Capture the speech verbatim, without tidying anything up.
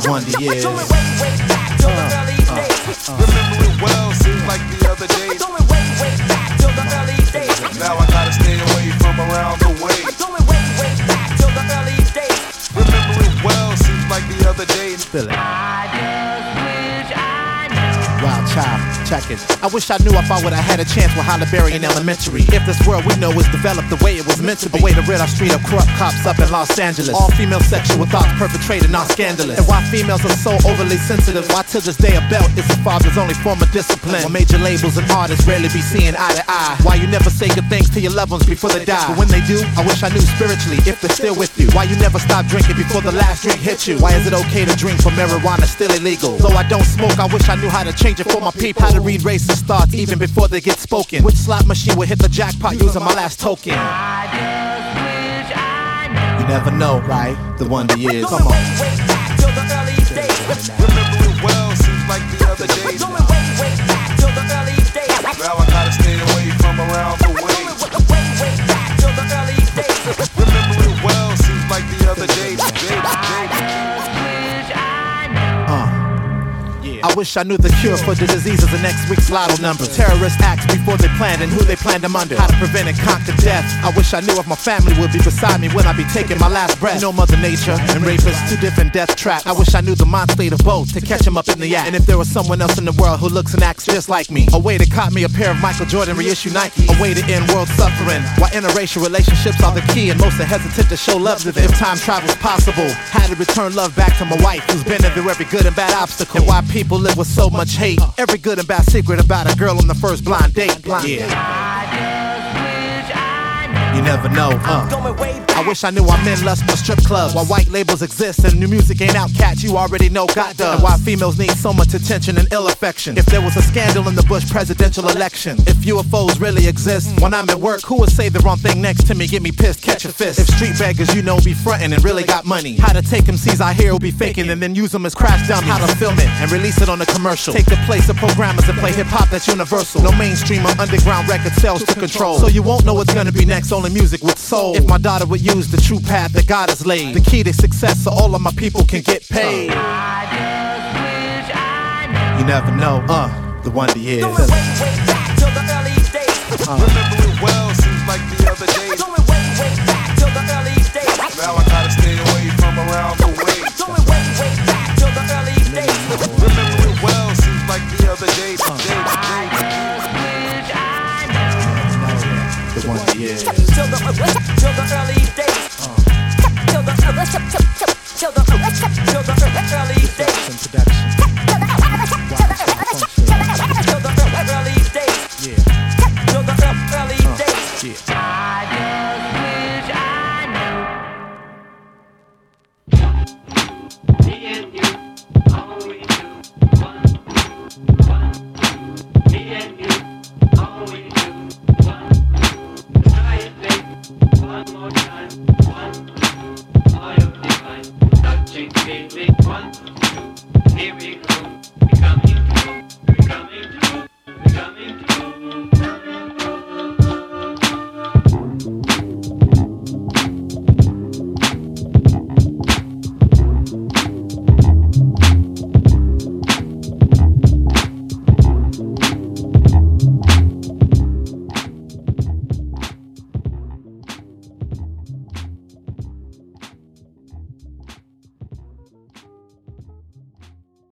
wonder years. Going way, way back till the early days. Remember it well, seems like the other day. Going way, way back till the early days. Now I gotta stay away from around the way. Going way, way back till the early days. Remember it well, seems like the other day. Feel it. I just wish I knew. Wild child, check it. I wish I knew if I would've had a chance with Halle Berry in elementary. If this world we know is developed the way it was meant to be. A way to rid our street of corrupt cops up in Los Angeles. All female sexual thoughts perpetrated, not scandalous. And why females are so overly sensitive. Why to this day a belt is a father's only form of discipline. Why major labels and artists rarely be seeing eye to eye. Why you never say good things to your loved ones before they die. But when they do, I wish I knew spiritually if they're still with you. Why you never stop drinking before the last drink hits you. Why is it okay to drink for marijuana still illegal? Though I don't smoke, I wish I knew how to change it for my people. How to read racist thoughts even before they get spoken. Which slot machine would hit the jackpot using my last token? I just wish I knew. You never know, right? The wonder years. Going Come on. way, way back till the early days. Remember it well, seems like the other day. Going way, way back till the early days. Now I gotta stay away from around the way. Going way, way back till the early days. Remember it well, seems like the other day. I just wish I knew. Uh. I wish I knew the cure for the diseases in next week's lotto numbers. Terrorist acts before they planned and who they planned them under. How to prevent and conquer death. I wish I knew if my family would be beside me when I be taking my last breath. You know Mother Nature and rapists, two different death traps. I wish I knew the mind state of both to catch them up in the act. And if there was someone else in the world who looks and acts just like me, a way to cop me a pair of Michael Jordan reissue Nike. A way to end world suffering. Why interracial relationships are the key and most are hesitant to show love to them. If time travel's possible, how to return love back to my wife who's been there through every good and bad obstacle. And why people live with so much hate. Every good and bad secret about a girl on the first blind date. Blind yeah. I just wish I knew. You never know, uh. Going way back. I wish I knew why men lust for strip clubs. Why white labels exist and new music ain't out, cats you already know God does. And why females need so much attention and ill affection. If there was a scandal in the Bush presidential election. If U F Os really exist. When I'm at work, who would say the wrong thing next to me? Get me pissed, catch a fist. If street beggars you know be frontin' and really got money. How to take M Cs I hear will be faking and then use them as crash dummies. How to film it and release it on a commercial. Take the place of programmers and play hip hop that's universal. No mainstream or underground record sales to control. So you won't know what's gonna be next, only music with soul. If my daughter would use the true path that God has laid, the key to success so all of my people can get paid. I just wish I knew. You never know, uh, the wonder years. Going way, way back till the early days. Uh. Remember it well, seems like the other day. Going way, way back